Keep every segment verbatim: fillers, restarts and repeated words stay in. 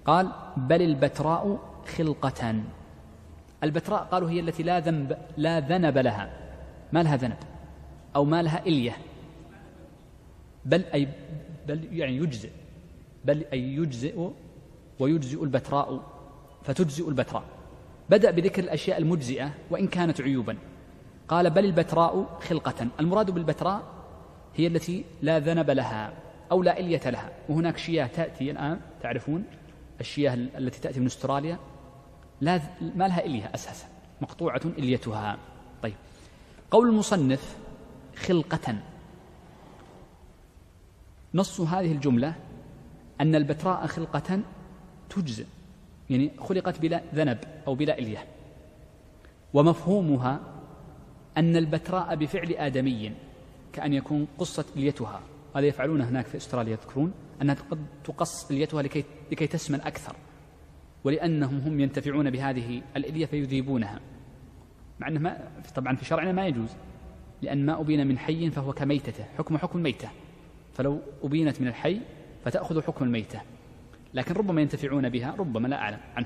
قال بل البتراء خلقة. البتراء قالوا هي التي لا ذنب لا ذنب لها، ما لها ذنب أو ما لها إلية، بل أي بل يعني يجزئ، بل أي يجزئ ويجزئ البتراء، فتجزئ البتراء. بدأ بذكر الأشياء المجزئة وإن كانت عيوبا، قال بل البتراء خلقة. المراد بالبتراء هي التي لا ذنب لها أو لا إلية لها. وهناك شياه تأتي الآن، تعرفون الشياه التي تأتي من أستراليا لا ما لها إلية أساسا، مقطوعة إليتها. طيب، قول المصنف خلقة، نص هذه الجملة أن البتراء خلقة تجزئ، يعني خلقت بلا ذنب أو بلا إلية. ومفهومها أن البتراء بفعل آدمي، كأن يكون قصت إليتها، هذا يفعلون هناك في أستراليا، يذكرون أنها قد تقص إليتها لكي, لكي تسمن أكثر، ولأنهم هم ينتفعون بهذه الإلية فيذيبونها، مع أنه ما طبعا في شرعنا ما يجوز، لأن ما أبين من حي فهو كميتته، حكم حكم الميتة، فلو أبينت من الحي فتأخذ حكم الميتة، لكن ربما ينتفعون بها، ربما لا أعلم عنهم.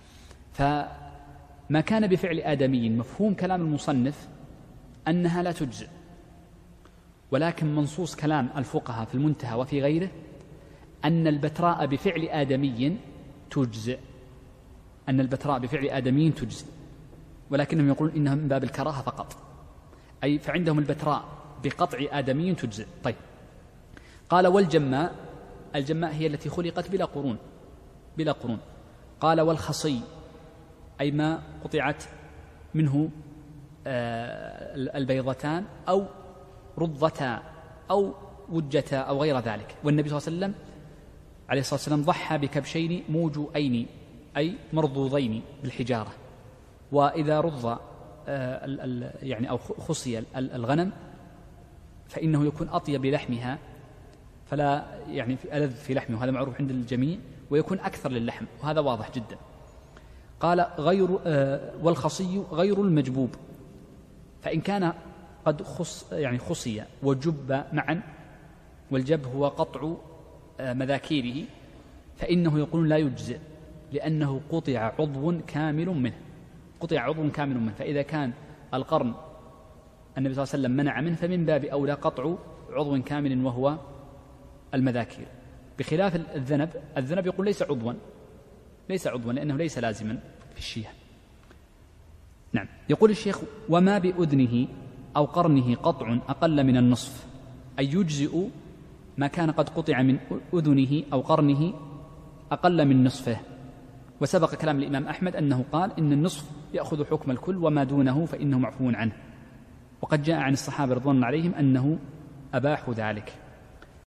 فما كان بفعل آدمي، مفهوم كلام المصنف أنها لا تجزئ، ولكن منصوص كلام الفقهاء في المنتهى وفي غيره أن البتراء بفعل آدمي تجزئ، أن البتراء بفعل آدمي تجزئ، ولكنهم يقولون إنها من باب الكراهة فقط، أي فعندهم البتراء بقطع آدمي تجزئ. طيب، قال والجماء، الجماء هي التي خلقت بلا قرون بلا قرون. قال والخصي، أي ما قطعت منه البيضتان أو رضتا أو وجتا أو غير ذلك. والنبي صلى الله عليه وسلم عليه الصلاة والسلام ضحى بكبشين موجوئين، أي مرضوضين بالحجارة. وإذا رض يعني أو خصي الغنم فإنه يكون أطيب لحمها، فلا يعني ألذ في لحمه، وهذا معروف عند الجميع، ويكون أكثر للحم، وهذا واضح جدا. قال غير والخصي غير المجبوب، فإن كان قد خص يعني خصي وجب معا، والجب هو قطع مذاكيره، فإنه يقول لا يجزئ، لأنه قطع عضو كامل منه، قطع عضو كامل منه. فإذا كان القرن النبي صلى الله عليه وسلم منع منه، فمن باب أولى قطع عضو كامل وهو المذاكير، بخلاف الذنب. الذنب يقول ليس عضوا ليس عضوا لأنه ليس لازما في الشياه. نعم. يقول الشيخ وما بأذنه أو قرنه قطع أقل من النصف، أي يجزئ ما كان قد قطع من أذنه أو قرنه أقل من نصفه. وسبق كلام الإمام أحمد أنه قال إن النصف يأخذ حكم الكل، وما دونه فإنه معفو عنه، وقد جاء عن الصحابة رضوان الله عليهم أنه أباحوا ذلك.